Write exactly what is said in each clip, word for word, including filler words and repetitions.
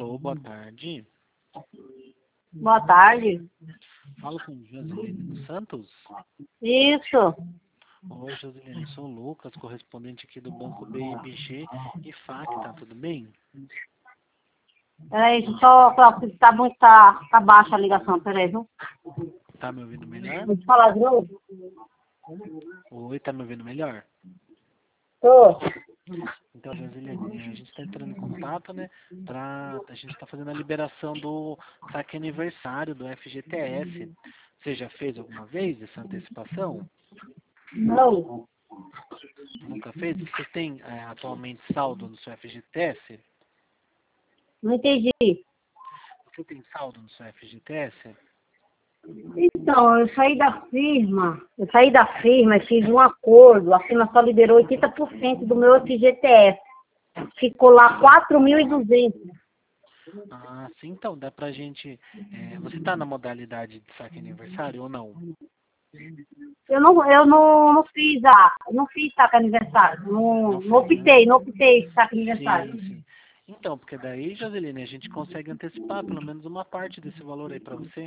Alô, boa tarde. Boa tarde. Falo com Josilene dos Santos. Isso. Oi, Josilene, sou o Lucas, correspondente aqui do Banco B M G e Facta, tudo bem? Peraí, deixa eu só falar porque tá muito, tá, tá baixa a ligação, peraí, viu? Tá me ouvindo melhor? Deixa eu falar de novo. Oi, tá me ouvindo melhor? Tô. Então, Josilene, a gente está entrando em contato, né, pra, a gente está fazendo a liberação do saque aniversário do F G T S. Você já fez alguma vez essa antecipação? Não. Nunca fez? Você tem é, atualmente saldo no seu F G T S? Não entendi. Você tem saldo no seu F G T S? Então, eu saí da firma, eu saí da firma e fiz um acordo, a firma só liberou oitenta por cento do meu F G T S. Ficou lá quatro mil e duzentos. Ah, sim, então, dá pra gente... é, você tá na modalidade de saque aniversário ou não? Eu não, eu não, não fiz a, não fiz saque aniversário, não, Não não fez, né? optei, não optei saque aniversário. Sim, sim. Então, porque daí, Joseline, a gente consegue antecipar pelo menos uma parte desse valor aí pra você.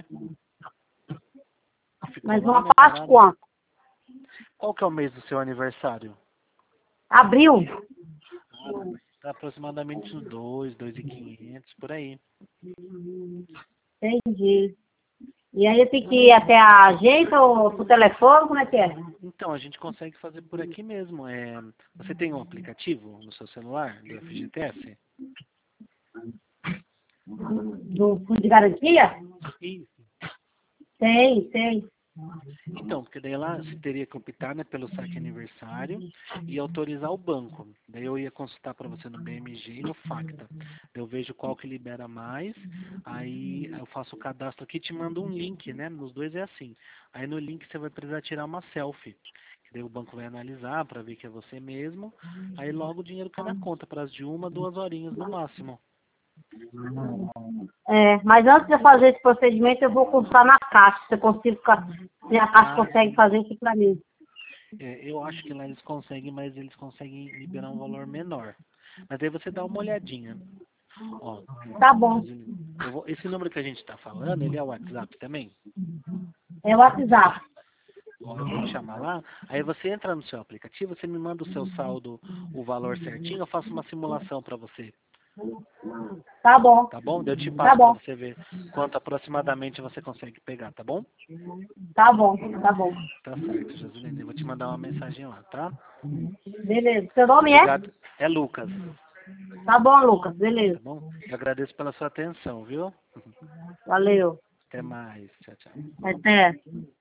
Ficou Mas lá, uma né, parte parado. quanto? Qual que é o mês do seu aniversário? Abril? Ah, tá aproximadamente uns dois, dois mil e quinhentos, por aí. Entendi. E aí eu tenho que ir até a agência ou pro telefone, como é que é? Então, a gente consegue fazer por aqui mesmo. É, você tem um aplicativo no seu celular do F G T S? Do fundo de garantia? Isso. Tem, tem. Então, porque daí lá você teria que optar, né, pelo saque aniversário e autorizar o banco. Daí eu ia consultar para você no B M G e no Facta. Daí eu vejo qual que libera mais, aí eu faço o cadastro aqui e te mando um link, né? Nos dois é assim. Aí no link você vai precisar tirar uma selfie. Daí o banco vai analisar para ver que é você mesmo. Aí logo o dinheiro cai na conta para as de uma, duas horinhas no máximo. É, mas antes de eu fazer esse procedimento, eu vou consultar na Caixa, se eu consigo, fa- se a Caixa Ah, consegue sim. fazer isso para mim. É, eu acho que lá eles conseguem, mas eles conseguem liberar um valor menor. Mas aí você dá uma olhadinha. Ó, Tá bom. Josilene, eu vou- esse número que a gente está falando, ele é o WhatsApp também? É o WhatsApp. Ó, eu vou te chamar lá, aí você entra no seu aplicativo, você me manda o seu saldo, o valor certinho, eu faço uma simulação para você, Tá bom. tá bom? Daí eu te Tá passo para bom. você ver quanto aproximadamente você consegue pegar, tá bom? Tá bom. Tá bom. Tá certo, Josilene, eu vou te mandar uma mensagem lá, tá? Beleza. Seu nome é? Obrigado. É Lucas, Tá bom, Lucas. Beleza. tá bom? Eu agradeço pela sua atenção, viu? Valeu. Até mais. Tchau, tchau. Até.